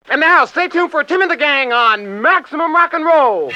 And now, stay tuned for Tim and the Gang on Maximum Rock and Roll.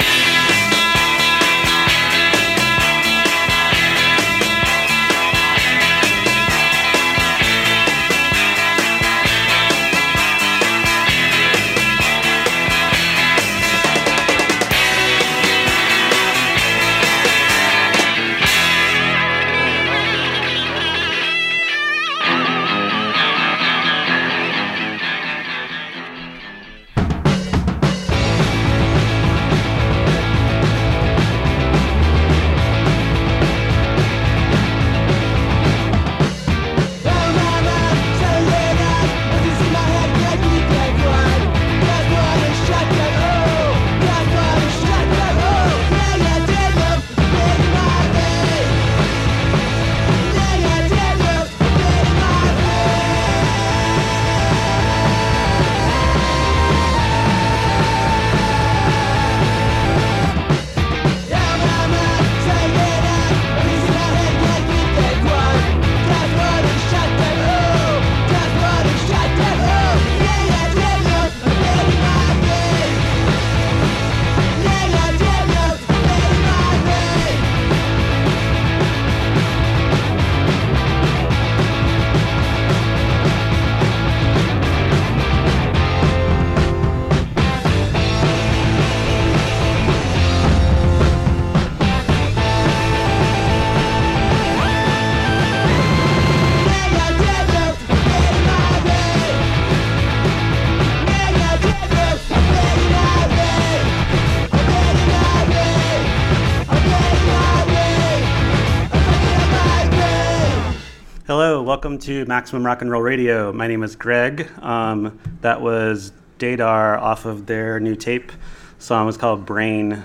Welcome to Maximum Rock and Roll Radio. My name is Greg. That was Dadar off of their new tape. The song was called Brain.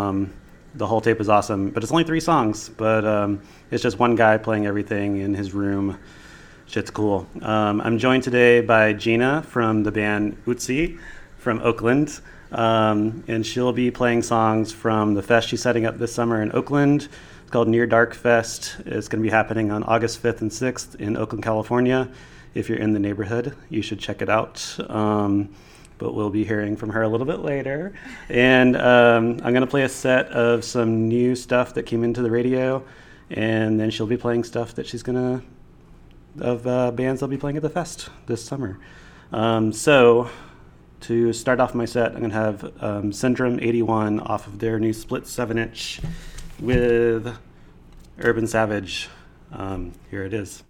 The whole tape is awesome, but it's only 3 songs. But it's just one guy playing everything in his room. Shit's cool. I'm joined today by Gina from the band Utsi from Oakland. And she'll be playing songs from the fest she's setting up this summer in Oakland. It's called Near Dark Fest. It's going to be happening on August 5th and 6th in Oakland, California. If you're in the neighborhood, you should check it out. But we'll be hearing from her a little bit later. And I'm going to play a set of some new stuff that came into the radio. And then she'll be playing stuff that she's going to, of bands they'll be playing at the fest this summer. So to start off my set, I'm going to have Syndrome 81 off of their new split 7-inch with Urban Savage. Here it is.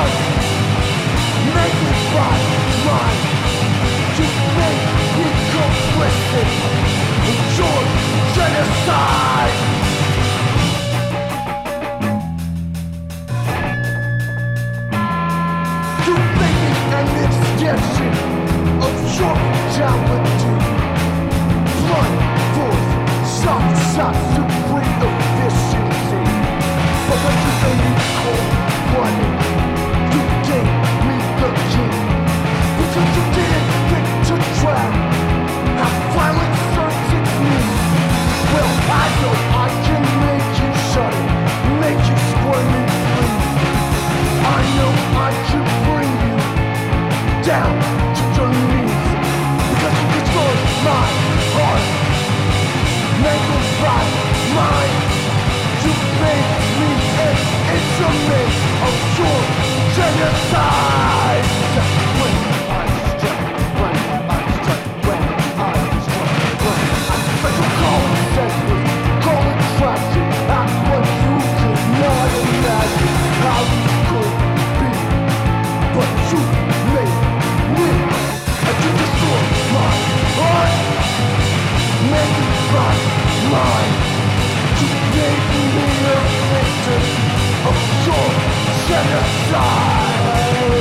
heart, naked by mine. You make me complicit in your genocide. You make me an extension of your reality. Blunt force, soft shots to bring efficiency. But when you say me cold-blooded, you gave me the key. Because you didn't think to track how violence searches me. Well, I know I can make you shudder, make you squirm and free. I know I can bring you down to your knees. Because you destroyed my heart, mangled by mine. You made me an instrument of your genocide. When I struck, when I struck, when I struck, when I struck. You call it senseless, call it tragic. That's what you could not imagine how you could be. But you made me, and you destroyed my heart, mangled by mine. You gave me a victim of your genocide.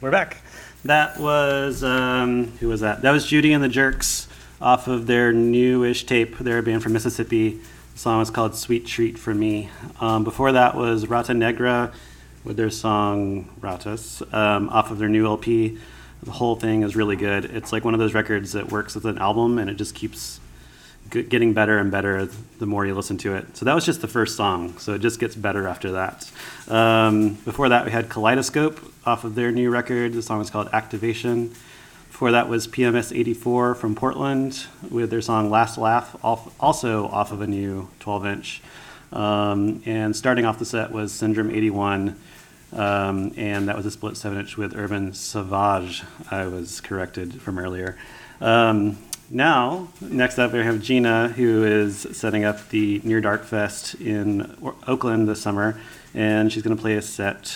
We're back. That was, who was that? That was Judy and the Jerks off of their newish tape. They're a band from Mississippi. The song was called Sweet Treat for Me. Before that was Rata Negra with their song Ratas off of their new LP. The whole thing is really good. It's like one of those records that works as an album and it just keeps getting better and better the more you listen to it. So that was just the first song, so it just gets better after that. Before that, we had Kaleidoscope off of their new record. The song is called Activation. Before that was PMS 84 from Portland with their song Last Laugh, also off of a new 12-inch. And starting off the set was Syndrome 81, and that was a split 7-inch with Urban Sauvage. I was corrected from earlier. Now, next up, we have Gina, who is setting up the Near Dark Fest in Oakland this summer, and she's going to play two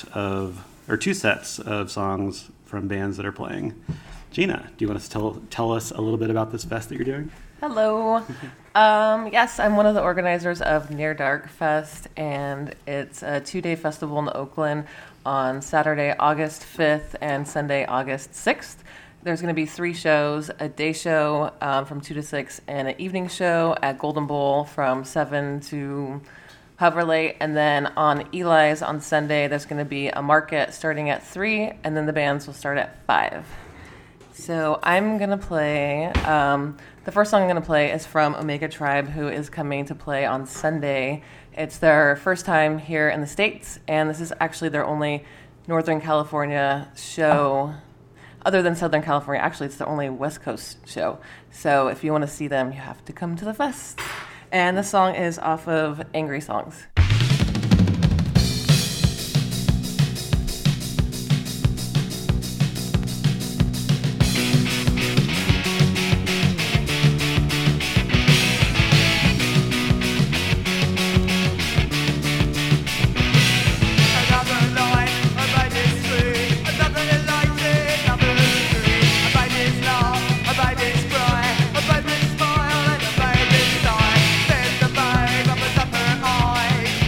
sets of songs from bands that are playing. Gina, do you want to tell us a little bit about this fest that you're doing? Hello. Yes, I'm one of the organizers of Near Dark Fest, and it's a 2-day festival in Oakland on Saturday, August 5th and Sunday, August 6th. There's going to be 3 shows, a day show from 2 to 6, and an evening show at Golden Bowl from 7 to however late. And then on Eli's on Sunday, there's going to be a market starting at 3, and then the bands will start at 5. So I'm going to play, the first song I'm going to play is from Omega Tribe, who is coming to play on Sunday. It's their first time here in the States, and this is actually their only Northern California show. Other than Southern California, actually, it's the only West Coast show. So if you want to see them, you have to come to the fest. And the song is off of Angry Songs. A baby's smile and a baby's sigh. There's the vibe of a summer eye.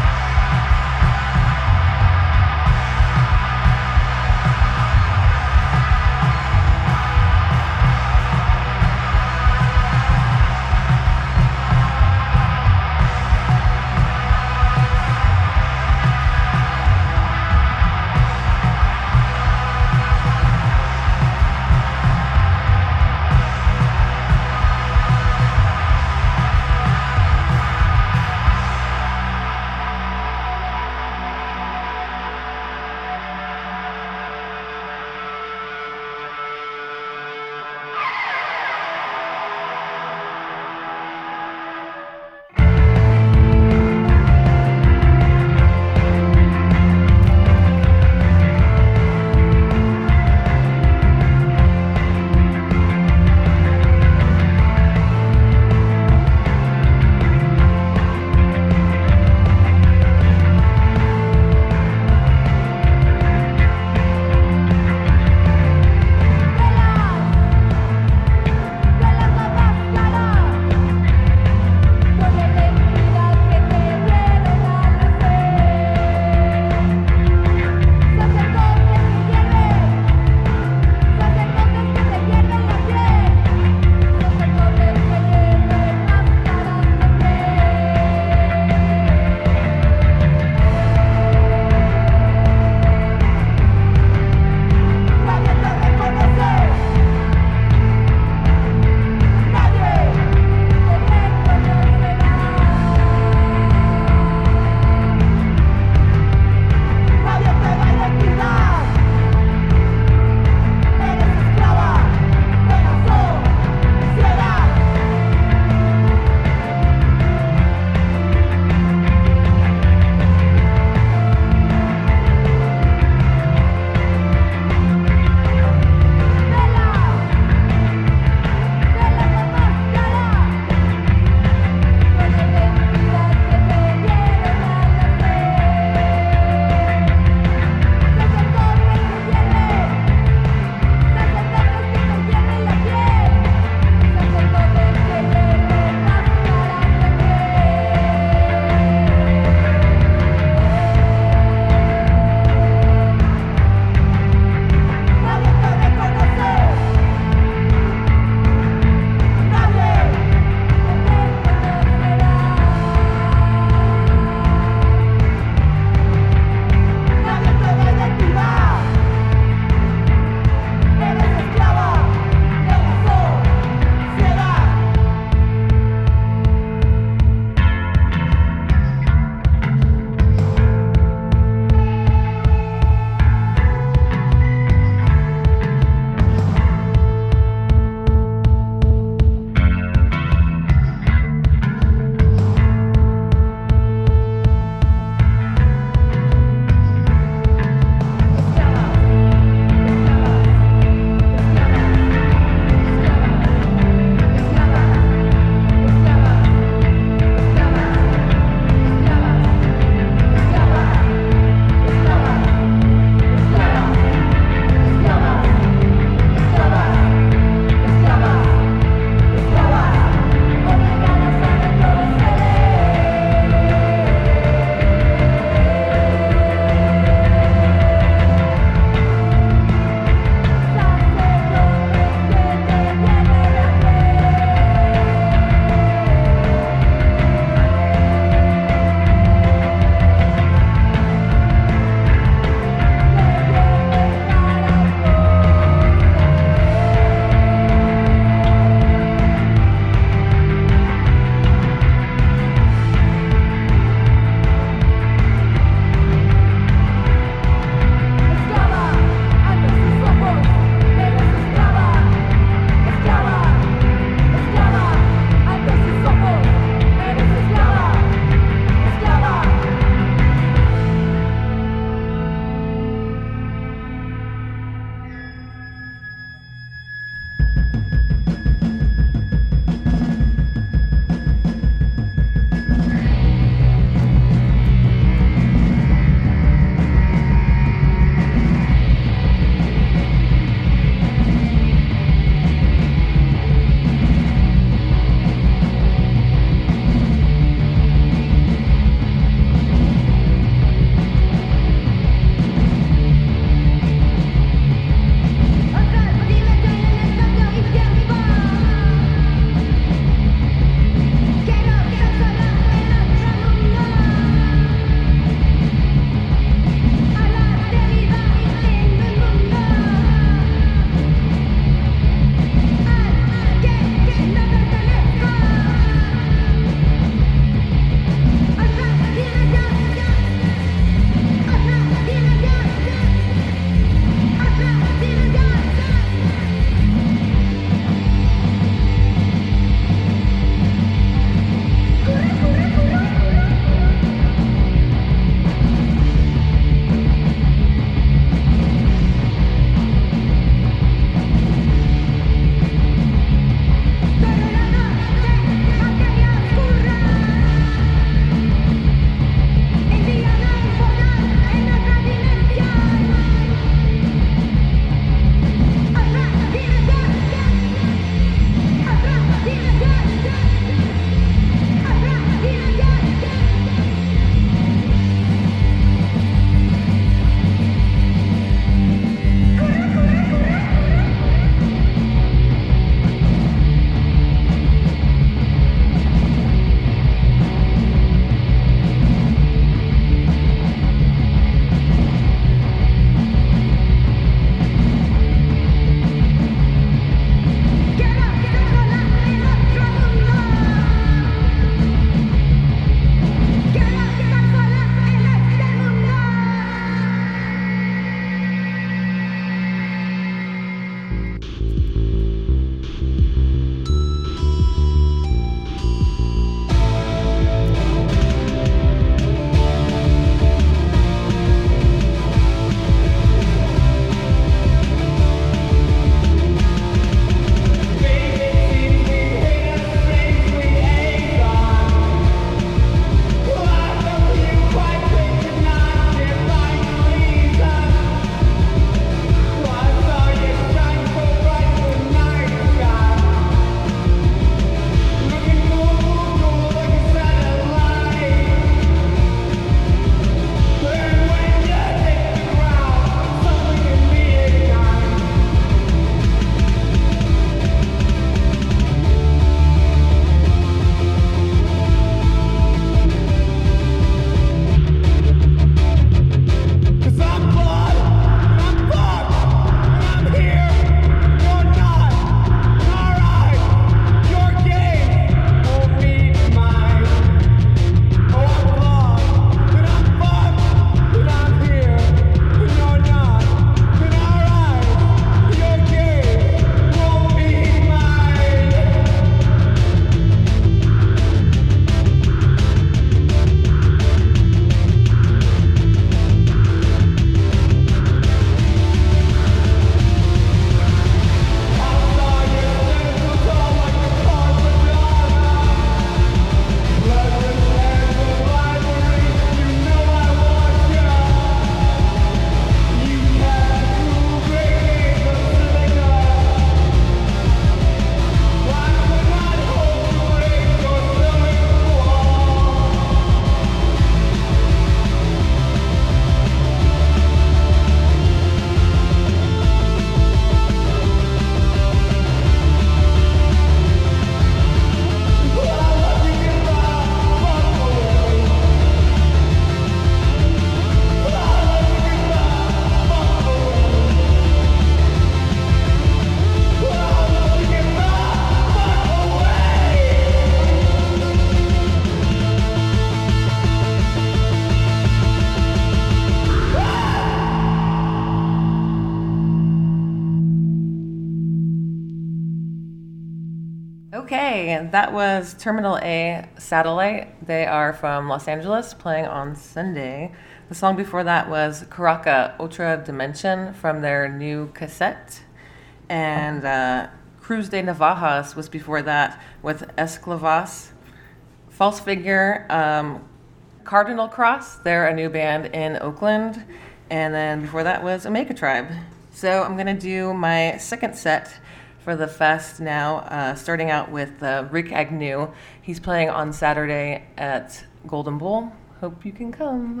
Okay, and that was Terminal A Satellite. They are from Los Angeles, playing on Sunday. The song before that was Caracas Otra Dimension from their new cassette. And Cruz de Navajas was before that with Esclavas. False Figure, Cardinal Cross, they're a new band in Oakland. And then before that was Omega Tribe. So I'm going to do my second set for the fest now, starting out with Rick Agnew. He's playing on Saturday at Golden Bowl. Hope you can come.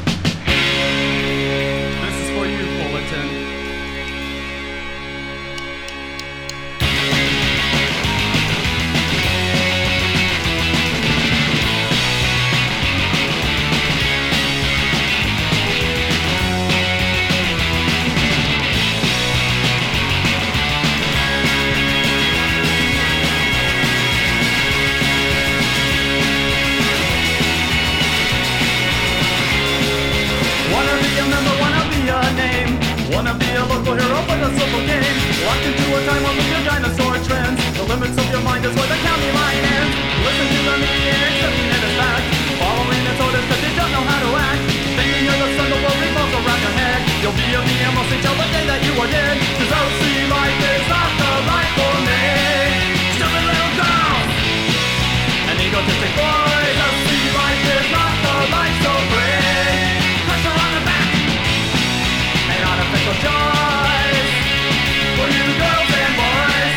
This is for you, Bulletin. Wanna be a local hero for the simple game. Locked into a time of your dinosaur trends. The limits of your mind is where the county line ends. Listen to the media, accepting it as fact. Following its orders cause you don't know how to act. Thinking you're the sun, the world revolves around your head. You'll be a BMO till the day that you are dead. Cause OC life is not the life for me. Stupid little girls and egotistic boys. OC life is not the life so free. Pressure on the back. Artificial joys for you girls and boys.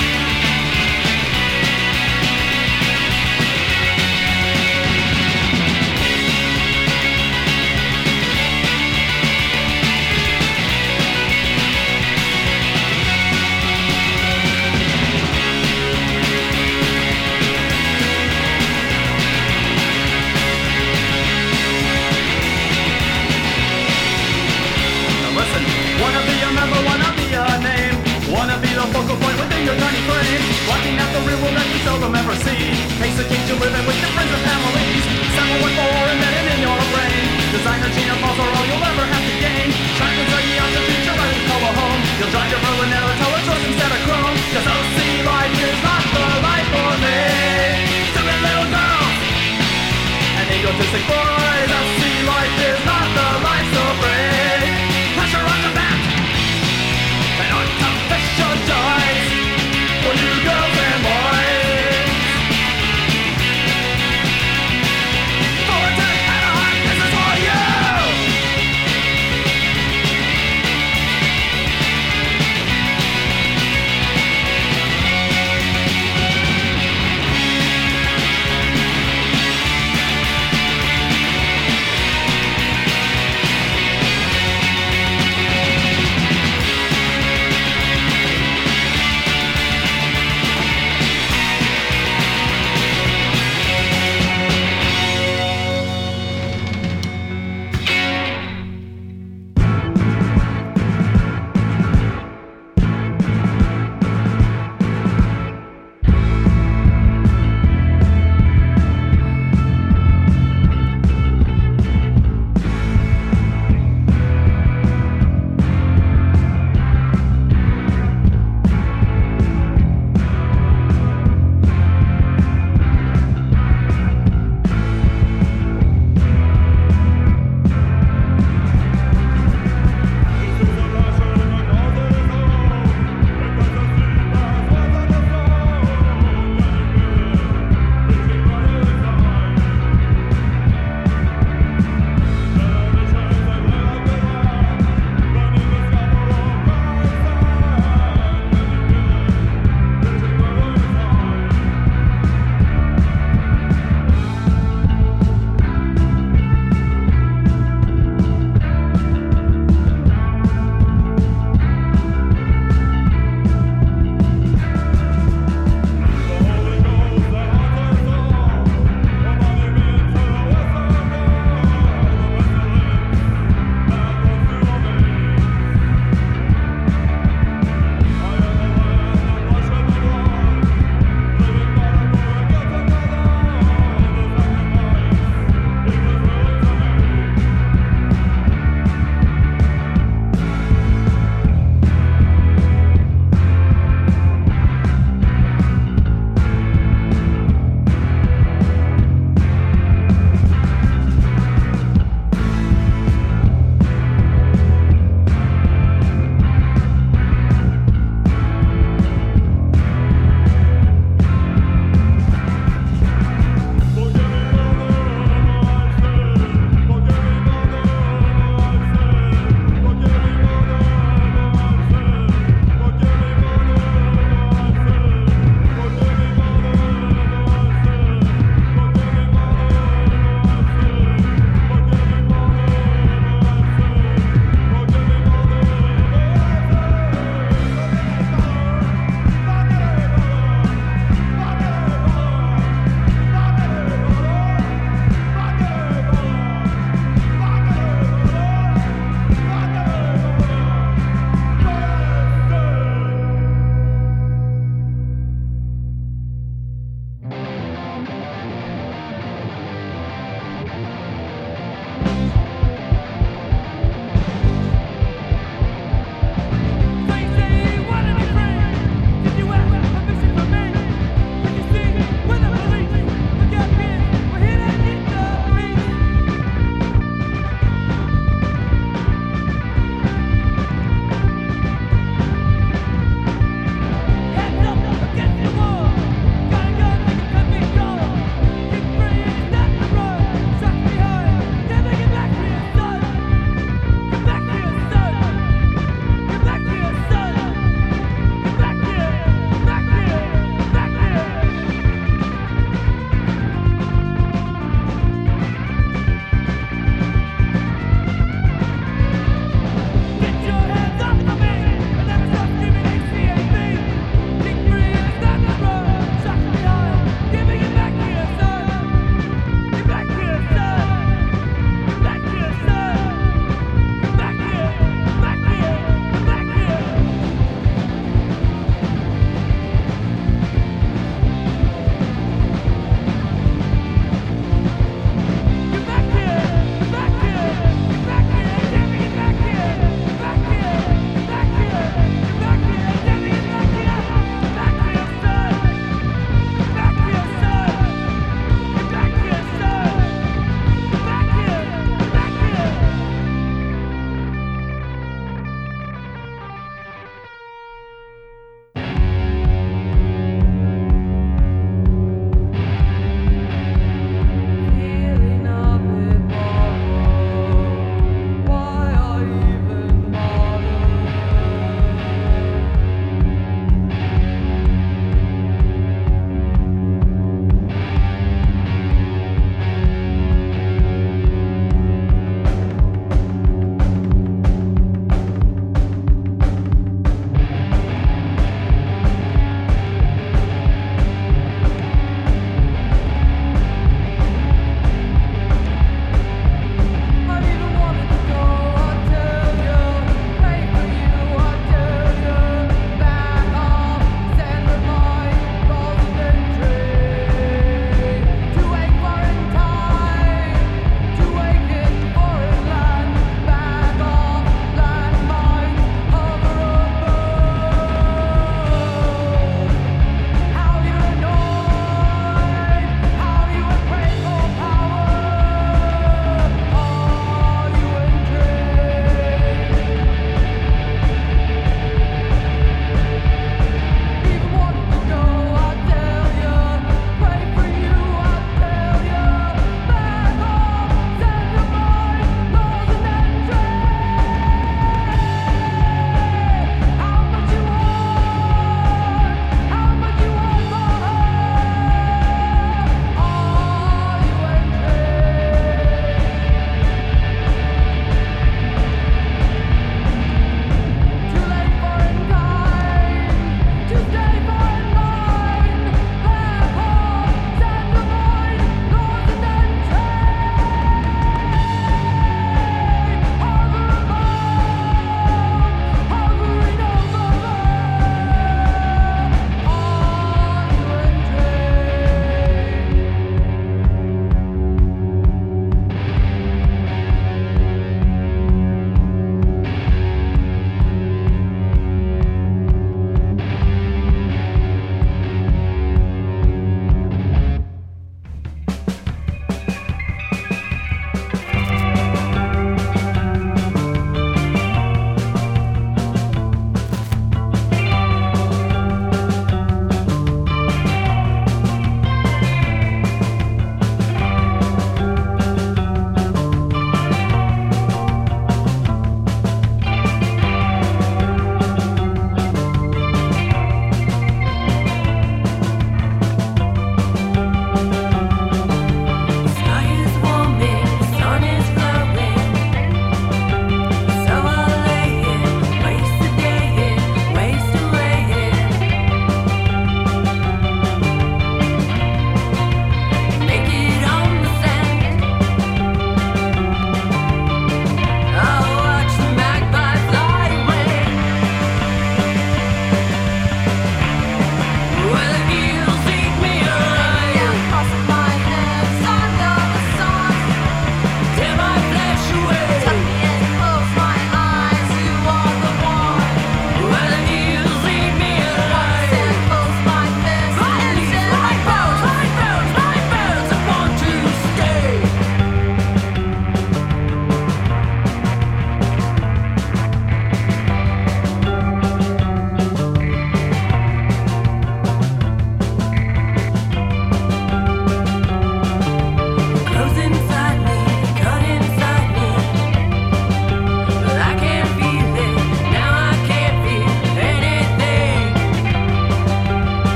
Wanna be a member, wanna be a name. Wanna be the focal point within your tiny frame. Blocking out the real world that you seldom ever see. Takes a cake to live in with your friends and families. 714 embedded in your brain. Designer gene and balls are all you'll ever have to gain. Trying to tell you out the future right in color home. You'll drive your Berlinetta till it's rose instead of chrome. Cause OC life is not the life for me. Stupid little girls and egotistic boys. OC life is not the life so free. Pressure on the back and artificial joys for you girls and boys. Bulletin Anaheim, this is for you.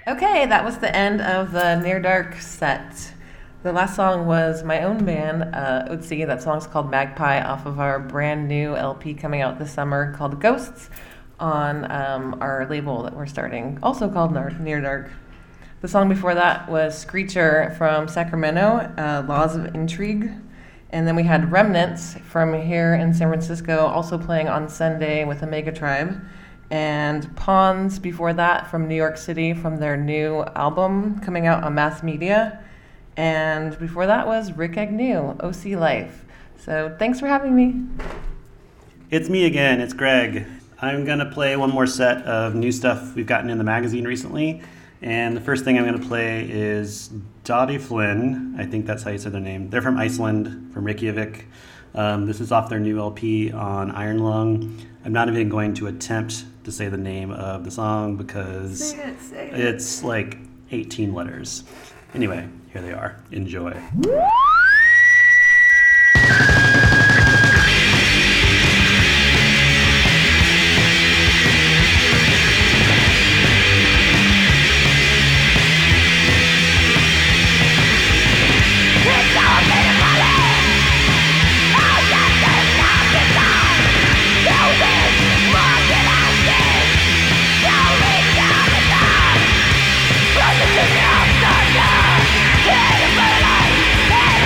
Okay, that was the end of the Near Dark set. The last song was my own band, Otzi. That song's called Magpie, off of our brand new LP coming out this summer called Ghosts on our label that we're starting, also called Near Dark. The song before that was Screecher from Sacramento, Laws of Intrigue. And then we had Remnants from here in San Francisco, also playing on Sunday with Omega Tribe. And Pawns before that from New York City from their new album coming out on Mass Media. And before that was Rick Agnew, OC Life. So thanks for having me. It's me again, it's Greg. I'm going to play one more set of new stuff we've gotten in the magazine recently. And the first thing I'm going to play is Dottie Flynn. I think that's how you say their name. They're from Iceland, from Reykjavik. This is off their new LP on Iron Lung. I'm not even going to attempt to say the name of the song because Say it. it's like 18 letters. Anyway, here they are. Enjoy. Yeah.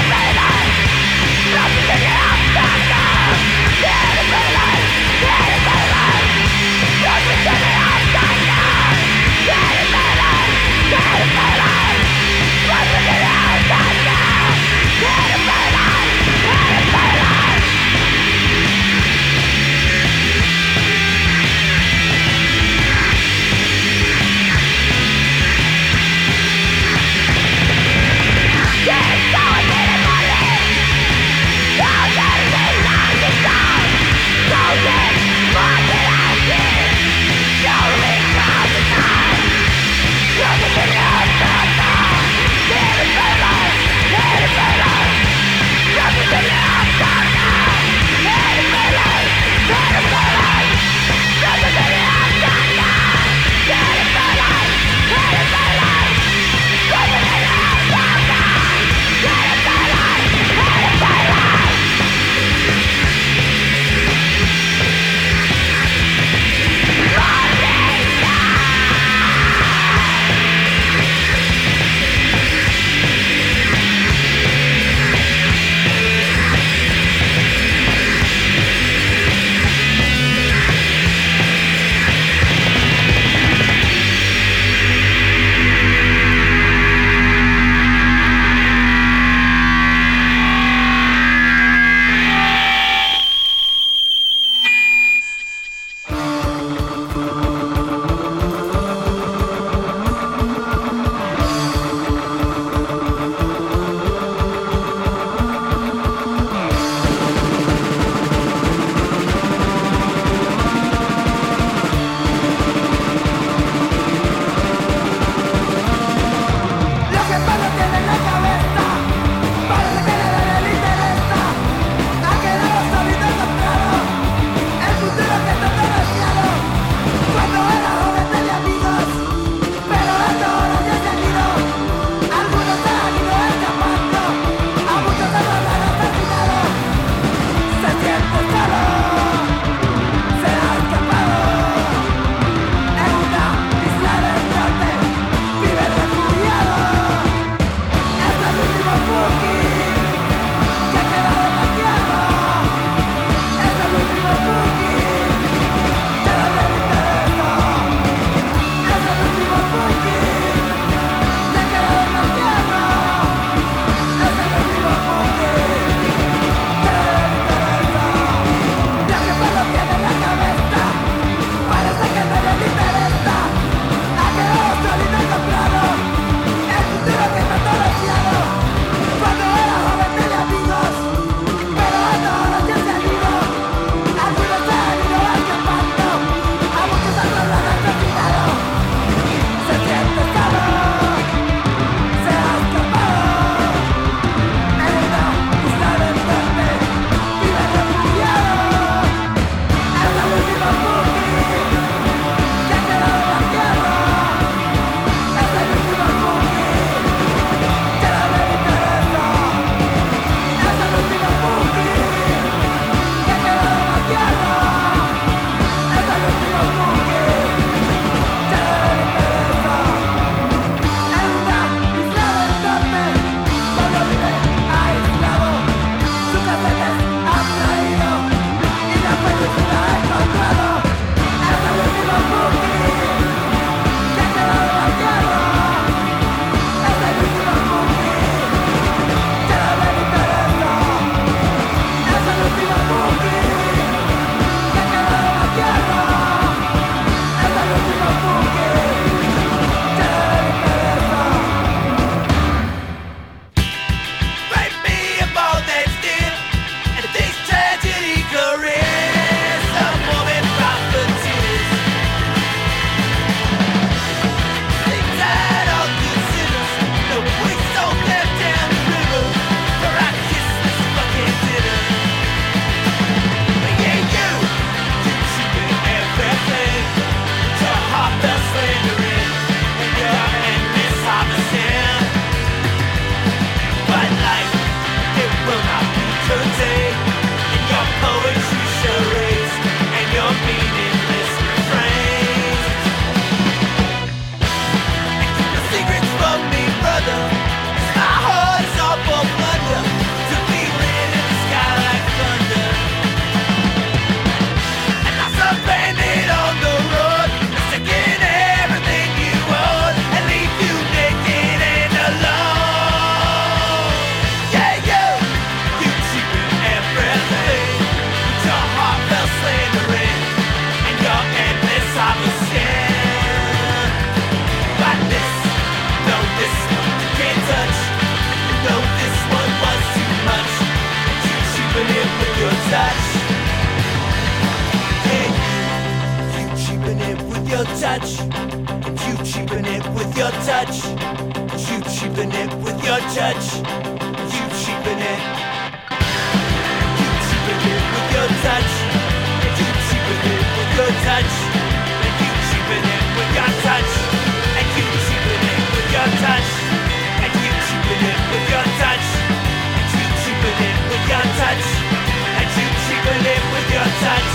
your touch, and you cheapen it with your touch. You cheapen it with your touch. You cheapen it. You cheapen it with your touch. And you cheapen it with your touch. And you cheapen it with your touch. And you cheapen it with your touch. And you cheapen it with your touch. And you cheapen it with your touch. And you cheapen it with your touch.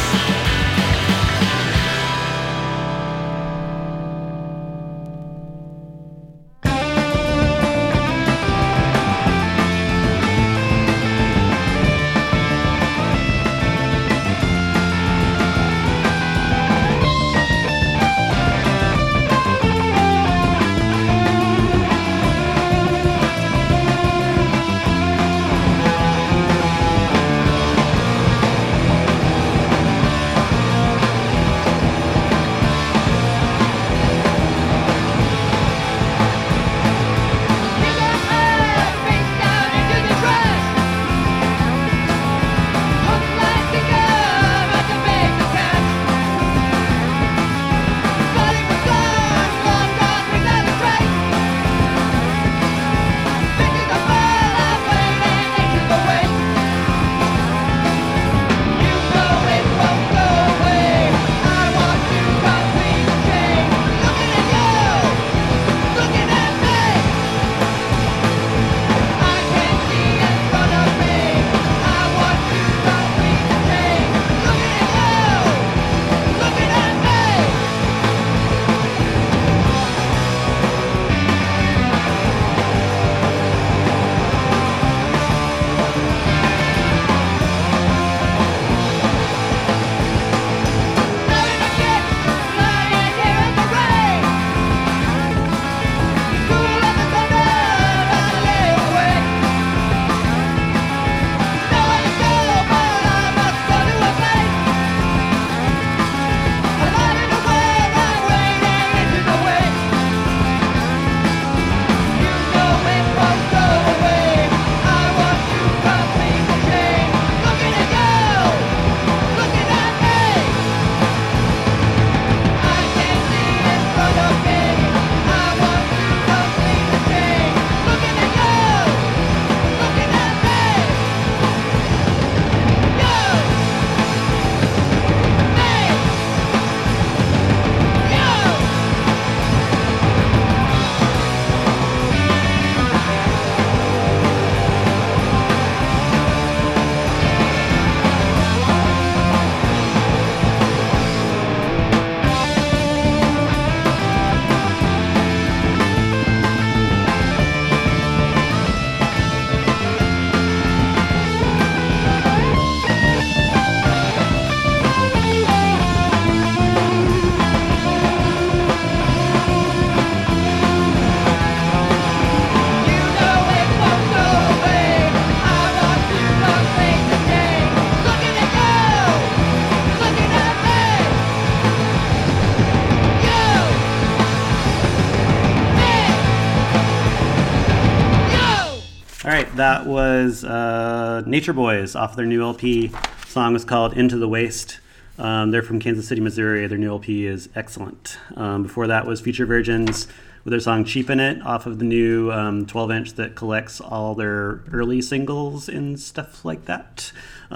That was Nature Boys off their new LP. Song was called Into the Waste. They're from Kansas City, Missouri. Their new LP is excellent. Before that was Future Virgins with their song Cheapen It off of the new 12-inch that collects all their early singles and stuff like that.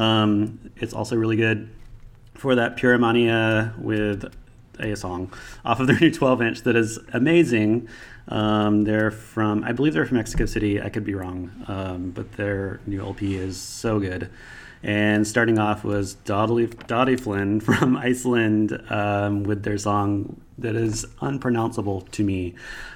It's also really good. Before that, Puromania with a song off of their new 12-inch that is amazing. They're from, I believe they're from Mexico City. I could be wrong, but their new LP is so good. And starting off was Dottie Flynn from Iceland with their song that is unpronounceable to me.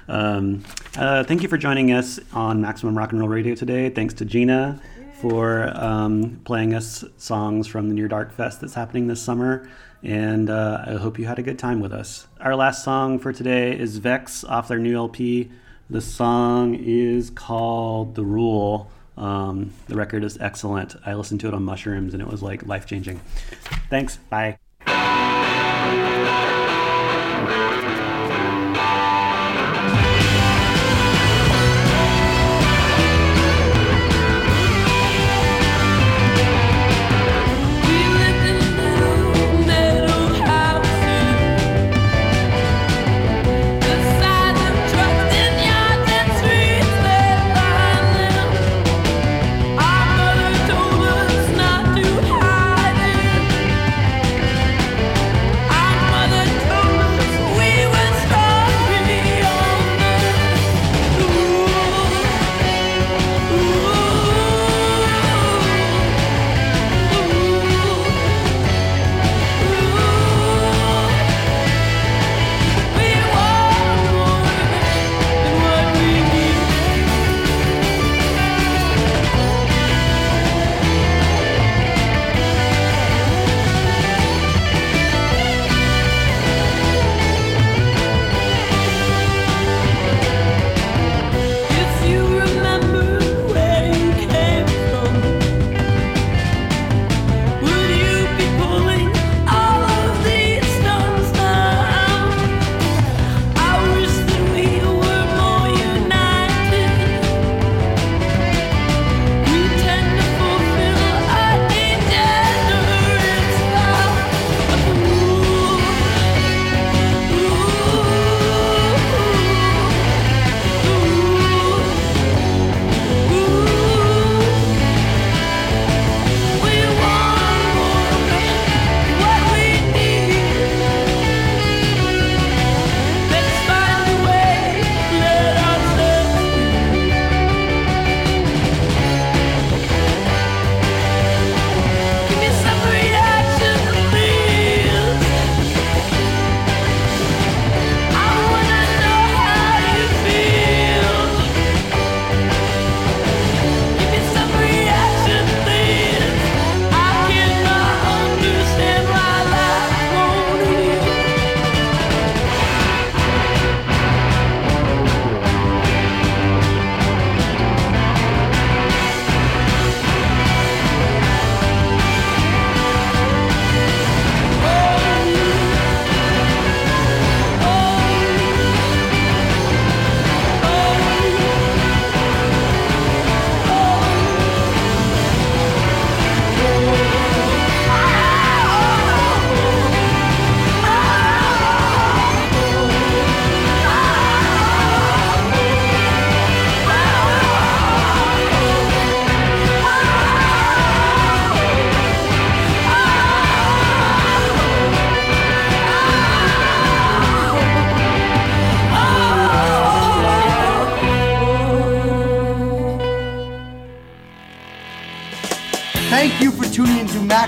Thank you for joining us on Maximum Rock and Roll Radio today. Thanks to Gina for playing us songs from the Near Dark Fest that's happening this summer. And I hope you had a good time with us. Our last song for today is Vex off their new LP. The song is called The Rule. The record is excellent. I listened to it on mushrooms and it was like life-changing. Thanks. Bye.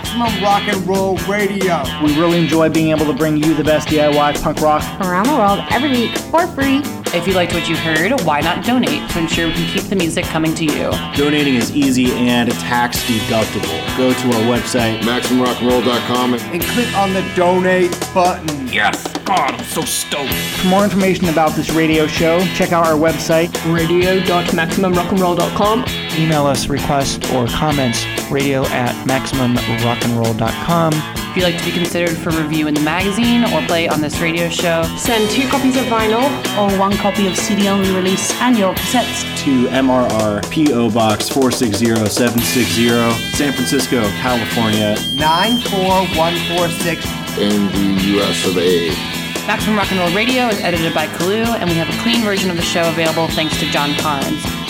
Maximum Rock and Roll Radio. We really enjoy being able to bring you the best DIY punk rock around the world every week for free. If you liked what you heard, why not donate to ensure we can keep the music coming to you? Donating is easy and tax deductible. Go to our website, MaximumRockandRoll.com, and click on the donate button. Yes! God, I'm so stoked. For more information about this radio show, check out our website, radio.maximumrockandroll.com. Email us requests or comments, radio@maximumrockandroll.com. If you'd like to be considered for review in the magazine or play on this radio show, send 2 copies of vinyl or 1 copy of CD-only release and your cassettes to MRR P.O. Box 460760, San Francisco, California 94146 in the US of A. Maximum Rock and Roll Radio is edited by Kalu, and we have a clean version of the show available thanks to John Carnes.